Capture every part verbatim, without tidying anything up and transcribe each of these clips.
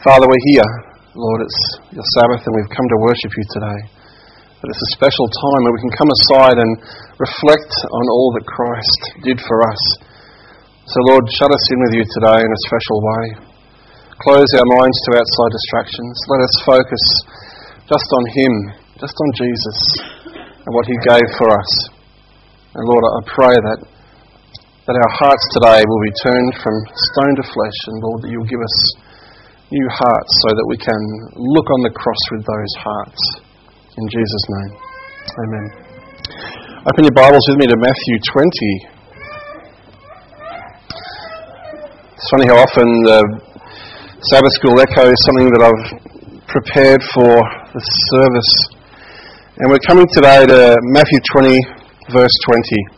Father, we're here. Lord, it's your Sabbath and we've come to worship you today. But it's a special time where we can come aside and reflect on all that Christ did for us. So Lord, shut us in with you today in a special way. Close our minds to outside distractions. Let us focus just on him, just on Jesus and what he gave for us. And Lord, I pray that that our hearts today will be turned from stone to flesh, and Lord, that you'll give us new hearts so that we can look on the cross with those hearts. In Jesus' name. Amen. Open your Bibles with me to Matthew twenty. It's funny how often the Sabbath School Echo is something that I've prepared for the service. And we're coming today to Matthew twenty, verse twenty.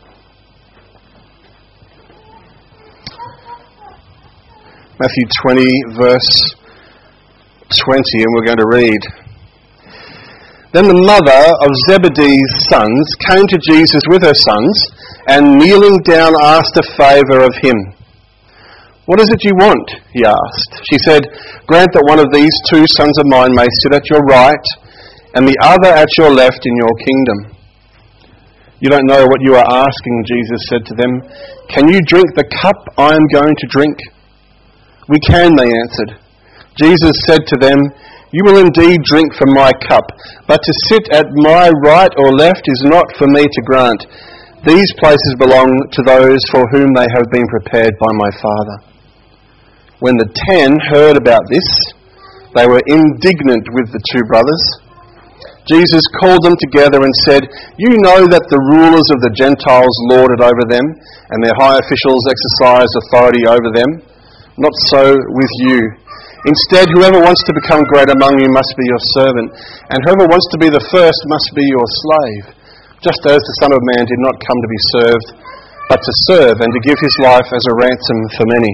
Matthew twenty, verse twenty, and we're going to read. Then the mother of Zebedee's sons came to Jesus with her sons, and kneeling down asked a favour of him. "What is it you want?" he asked. She said, "Grant that one of these two sons of mine may sit at your right, and the other at your left in your kingdom." "You don't know what you are asking," Jesus said to them. "Can you drink the cup I am going to drink?" "We can," they answered. Jesus said to them, "You will indeed drink from my cup, but to sit at my right or left is not for me to grant. These places belong to those for whom they have been prepared by my Father." When the ten heard about this, they were indignant with the two brothers. Jesus called them together and said, "You know that the rulers of the Gentiles lord it over them, and their high officials exercise authority over them. Not so with you. Instead, whoever wants to become great among you must be your servant, and whoever wants to be the first must be your slave, just as the Son of Man did not come to be served, but to serve and to give his life as a ransom for many."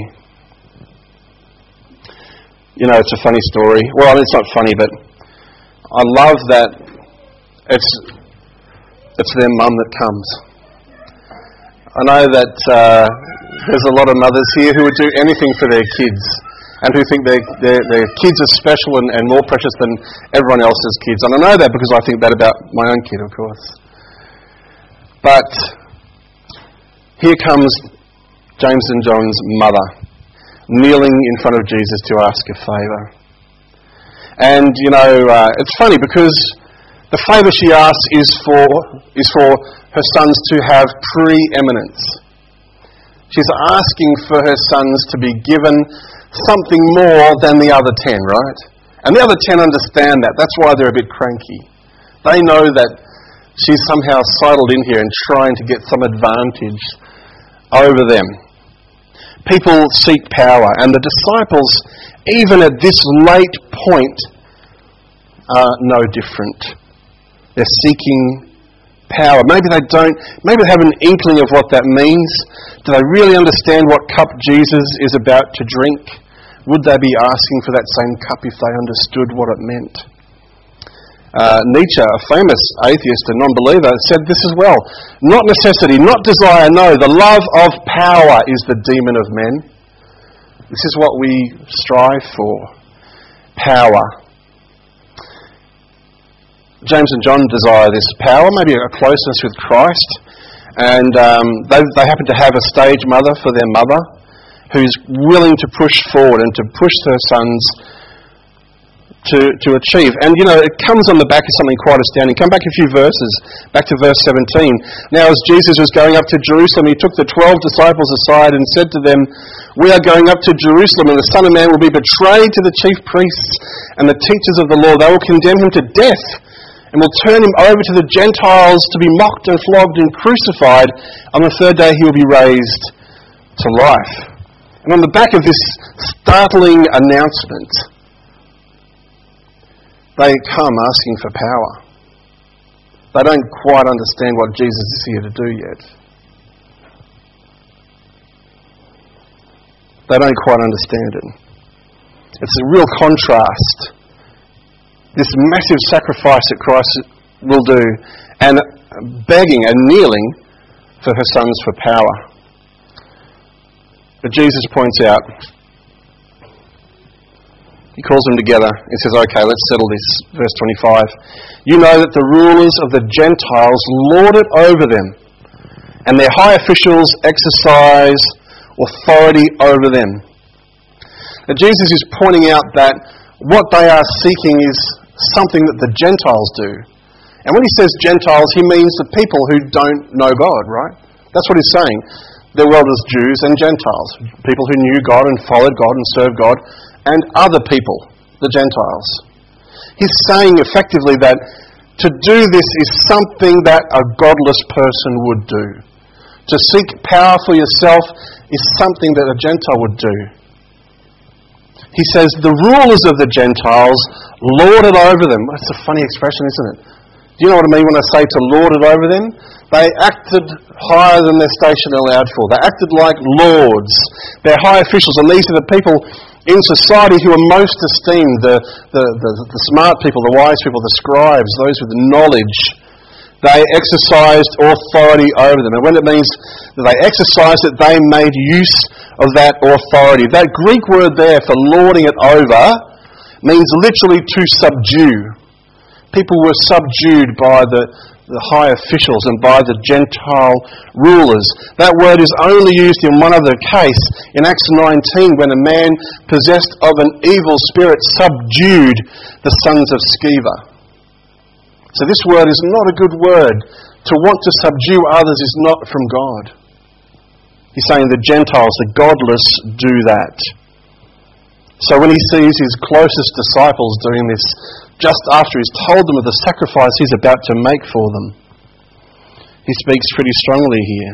You know, it's a funny story. Well, it's not funny, but I love that it's it's their mum that comes. I know that uh, there's a lot of mothers here who would do anything for their kids and who think their, their, their kids are special and, and more precious than everyone else's kids. And I know that because I think that about my own kid, of course. But here comes James and John's mother, kneeling in front of Jesus to ask a favour. And, you know, uh, it's funny because the favour she asks is for is for her sons to have preeminence. She's asking for her sons to be given something more than the other ten, right? And the other ten understand that. That's why they're a bit cranky. They know that she's somehow sidled in here and trying to get some advantage over them. People seek power, and the disciples, even at this late point, are no different. They're seeking power. Maybe they don't, maybe they have an inkling of what that means. Do they really understand what cup Jesus is about to drink? Would they be asking for that same cup if they understood what it meant? Uh, Nietzsche, a famous atheist and non-believer, said this as well. "Not necessity, not desire, no. The love of power is the demon of men." This is what we strive for. Power. James and John desire this power, maybe a closeness with Christ, and um, they, they happen to have a stage mother for their mother who's willing to push forward and to push their sons to, to achieve. And, you know, it comes on the back of something quite astounding. Come back a few verses, back to verse seventeen. "Now as Jesus was going up to Jerusalem, he took the twelve disciples aside and said to them, 'We are going up to Jerusalem, and the Son of Man will be betrayed to the chief priests and the teachers of the law. They will condemn him to death, and will turn him over to the Gentiles to be mocked and flogged and crucified. On the third day he will be raised to life.'" And on the back of this startling announcement, they come asking for power. They don't quite understand what Jesus is here to do yet. They don't quite understand it. It's a real contrast. This massive sacrifice that Christ will do, and begging and kneeling for her sons for power. But Jesus points out He calls them together and says, okay, let's settle this. Verse twenty-five. You know that the rulers of the Gentiles lord it over them, and their high officials exercise authority over them. Now, Jesus is pointing out that what they are seeking is something that the Gentiles do. And when he says Gentiles, he means the people who don't know God, right? That's what he's saying. The world is Jews and Gentiles, people who knew God and followed God and served God, and other people, the Gentiles. He's saying effectively that to do this is something that a godless person would do. To seek power for yourself is something that a Gentile would do. He says, the rulers of the Gentiles lord it over them. That's a funny expression, isn't it? Do you know what I mean when I say to lord it over them? They acted higher than their station allowed for. They acted like lords. They're high officials, and these are the people in society who are most esteemed, the, the, the, the smart people, the wise people, the scribes, those with the knowledge. They exercised authority over them. And when it means that they exercised it, they made use of that authority. That Greek word there for lording it over means literally to subdue. People were subdued by the, the high officials and by the Gentile rulers. That word is only used in one other case, in Acts nineteen, when a man possessed of an evil spirit subdued the sons of Sceva. So this word is not a good word. To want to subdue others is not from God. He's saying the Gentiles, the godless, do that. So when he sees his closest disciples doing this, just after he's told them of the sacrifice he's about to make for them, he speaks pretty strongly here.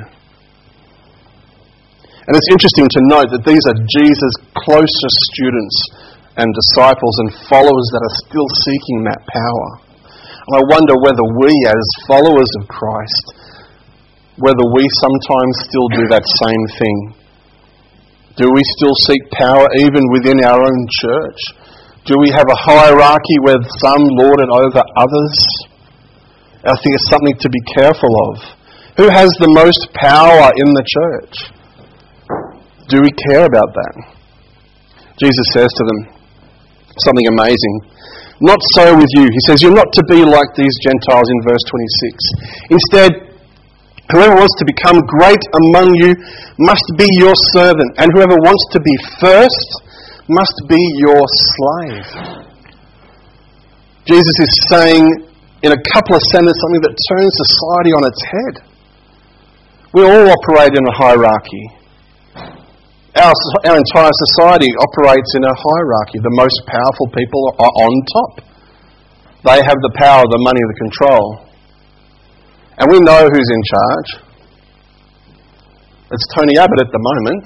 And it's interesting to note that these are Jesus' closest students and disciples and followers that are still seeking that power. And I wonder whether we, as followers of Christ, whether we sometimes still do that same thing. Do we still seek power even within our own church? Do we have a hierarchy where some lord it over others? I think it's something to be careful of. Who has the most power in the church? Do we care about that? Jesus says to them something amazing. Not so with you. He says, you're not to be like these Gentiles in verse twenty-six. Instead, whoever wants to become great among you must be your servant, and whoever wants to be first must be your slave. Jesus is saying in a couple of sentences something that turns society on its head. We all operate in a hierarchy. Our, our entire society operates in a hierarchy. The most powerful people are on top. They have the power, the money, the control. And we know who's in charge. It's Tony Abbott at the moment.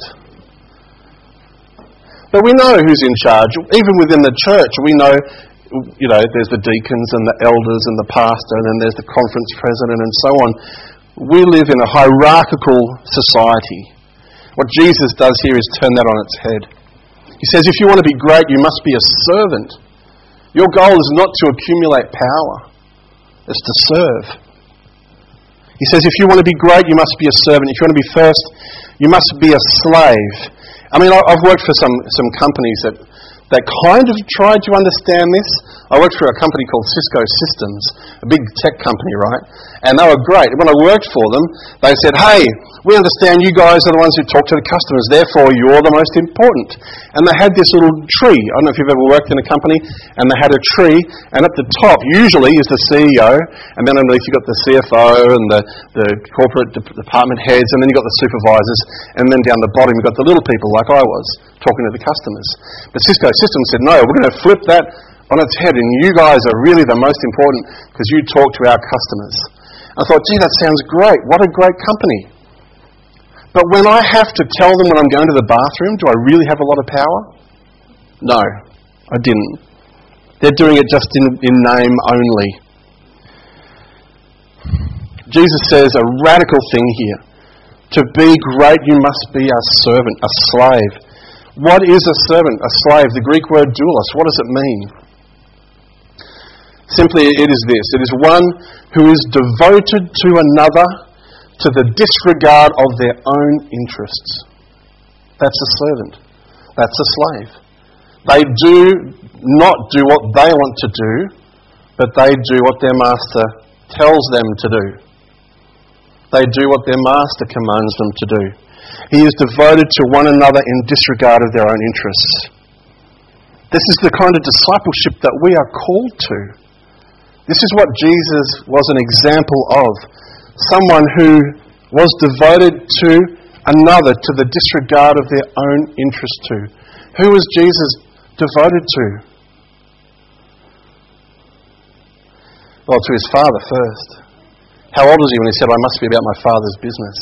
But we know who's in charge. Even within the church, we know, you know, there's the deacons and the elders and the pastor, and then there's the conference president and so on. We live in a hierarchical society. What Jesus does here is turn that on its head. He says, if you want to be great, you must be a servant. Your goal is not to accumulate power. It's to serve. He says, if you want to be great, you must be a servant. If you want to be first, you must be a slave. I mean, I've worked for some, some companies that, that kind of tried to understand this. I worked for a company called Cisco Systems, a big tech company, right? And they were great. When I worked for them, they said, hey, we understand you guys are the ones who talk to the customers, therefore you're the most important. And they had this little tree. I don't know if you've ever worked in a company, and they had a tree, and at the top usually is the C E O, and then underneath you've got the C F O and the, the corporate de- department heads, and then you've got the supervisors, and then down the bottom you've got the little people like I was, talking to the customers. But Cisco Systems said, no, we're going to flip that on its head, and you guys are really the most important because you talk to our customers. I thought, gee, that sounds great. What a great company. But when I have to tell them when I'm going to the bathroom, do I really have a lot of power? No, I didn't. They're doing it just in, in name only. Jesus says a radical thing here. To be great, you must be a servant, a slave. What is a servant, a slave? The Greek word doulos, what does it mean? Simply, it is this. It is one who is devoted to another to the disregard of their own interests. That's a servant. That's a slave. They do not do what they want to do, but they do what their master tells them to do. They do what their master commands them to do. He is devoted to one another in disregard of their own interests. This is the kind of discipleship that we are called to. This is what Jesus was an example of. Someone who was devoted to another to the disregard of their own interest to. Who was Jesus devoted to? Well, to his Father first. How old was he when he said, I must be about my Father's business?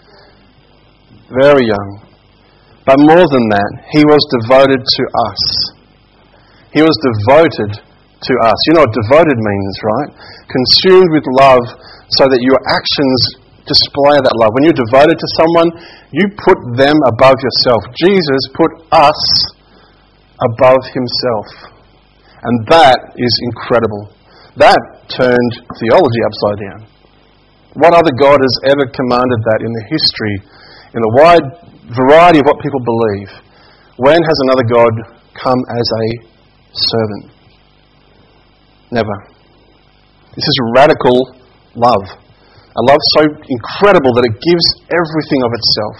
Very young. But more than that, he was devoted to us. He was devoted to us. You know what devoted means, right? Consumed with love so that your actions display that love. When you're devoted to someone, you put them above yourself. Jesus put us above himself. And that is incredible. That turned theology upside down. What other God has ever commanded that in the history, in the wide variety of what people believe? When has another God come as a servant? Never. This is radical love. A love so incredible that it gives everything of itself.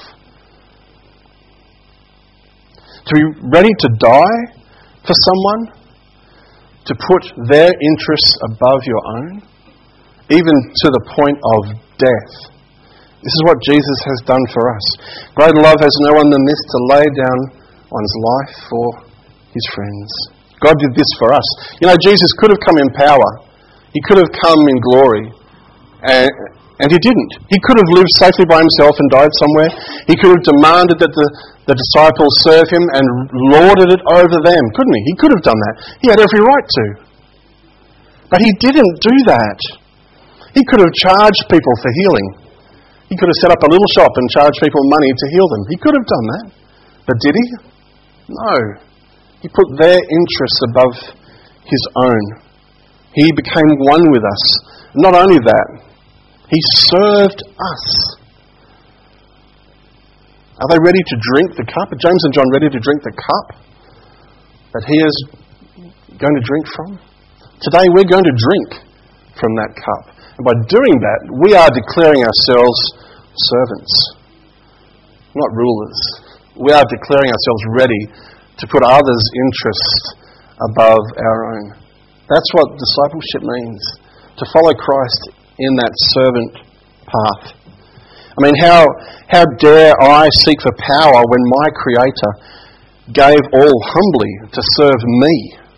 To be ready to die for someone, to put their interests above your own, even to the point of death. This is what Jesus has done for us. Greater love has no one than this, to lay down one's life for his friends. God did this for us. You know, Jesus could have come in power. He could have come in glory. And, and he didn't. He could have lived safely by himself and died somewhere. He could have demanded that the, the disciples serve him and lorded it over them, couldn't he? He could have done that. He had every right to. But he didn't do that. He could have charged people for healing. He could have set up a little shop and charged people money to heal them. He could have done that. But did he? No. He put their interests above his own. He became one with us. Not only that, he served us. Are they ready to drink the cup? Are James and John ready to drink the cup that he is going to drink from? Today we're going to drink from that cup. And by doing that, we are declaring ourselves servants, not rulers. We are declaring ourselves ready to put others' interests above our own. That's what discipleship means, to follow Christ in that servant path. I mean, how how dare I seek for power when my Creator gave all humbly to serve me?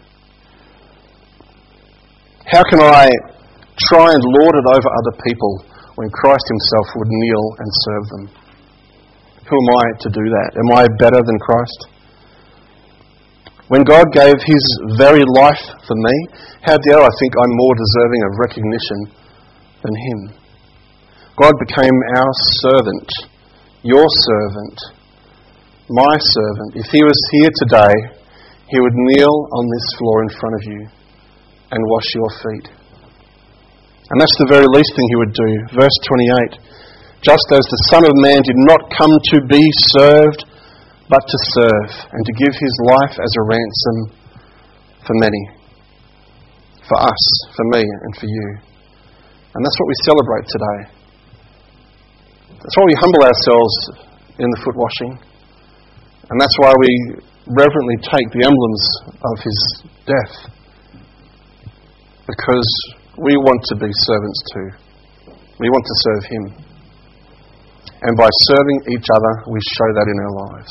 How can I try and lord it over other people when Christ himself would kneel and serve them? Who am I to do that? Am I better than Christ? When God gave his very life for me, how dare I think I'm more deserving of recognition than him? God became our servant, your servant, my servant. If he was here today, he would kneel on this floor in front of you and wash your feet. And that's the very least thing he would do. Verse twenty-eight, just as the Son of Man did not come to be served, but to serve, and to give his life as a ransom for many. For us, for me, and for you. And that's what we celebrate today. That's why we humble ourselves in the foot washing. And that's why we reverently take the emblems of his death. Because we want to be servants too. We want to serve him. And by serving each other, we show that in our lives.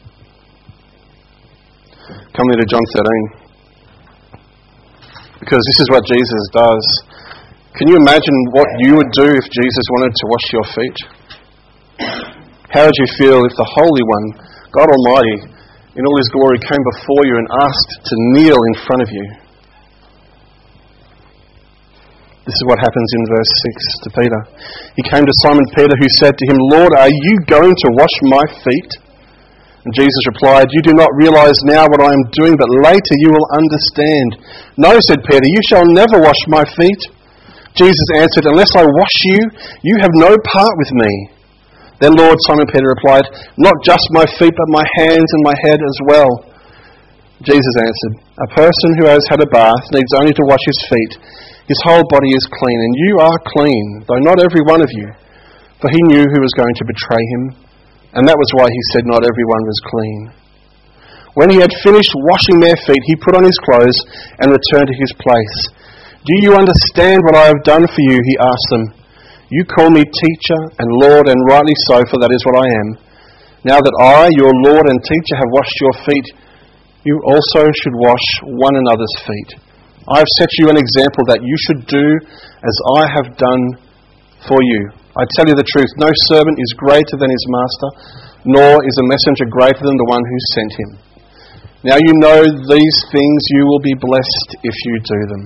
Come to John thirteen. Because this is what Jesus does. Can you imagine what you would do if Jesus wanted to wash your feet? How would you feel if the Holy One, God Almighty, in all his glory, came before you and asked to kneel in front of you? This is what happens in verse six to Peter. He came to Simon Peter, who said to him, Lord, are you going to wash my feet? And Jesus replied, you do not realize now what I am doing, but later you will understand. No, said Peter, you shall never wash my feet. Jesus answered, unless I wash you, you have no part with me. Then Lord, Simon Peter replied, not just my feet, but my hands and my head as well. Jesus answered, "A person who has had a bath needs only to wash his feet. His whole body is clean, and you are clean, though not every one of you." For he knew who was going to betray him, and that was why he said not everyone was clean. When he had finished washing their feet, he put on his clothes and returned to his place. "Do you understand what I have done for you?" he asked them. "You call me teacher and Lord, and rightly so, for that is what I am. Now that I, your Lord and teacher, have washed your feet, you also should wash one another's feet. I have set you an example that you should do as I have done for you. I tell you the truth, no servant is greater than his master, nor is a messenger greater than the one who sent him. Now you know these things, you will be blessed if you do them."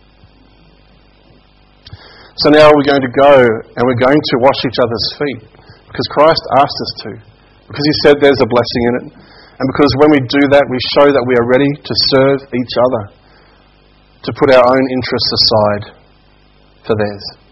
So now we're going to go and we're going to wash each other's feet because Christ asked us to, because he said there's a blessing in it, and because when we do that we show that we are ready to serve each other, to put our own interests aside for theirs.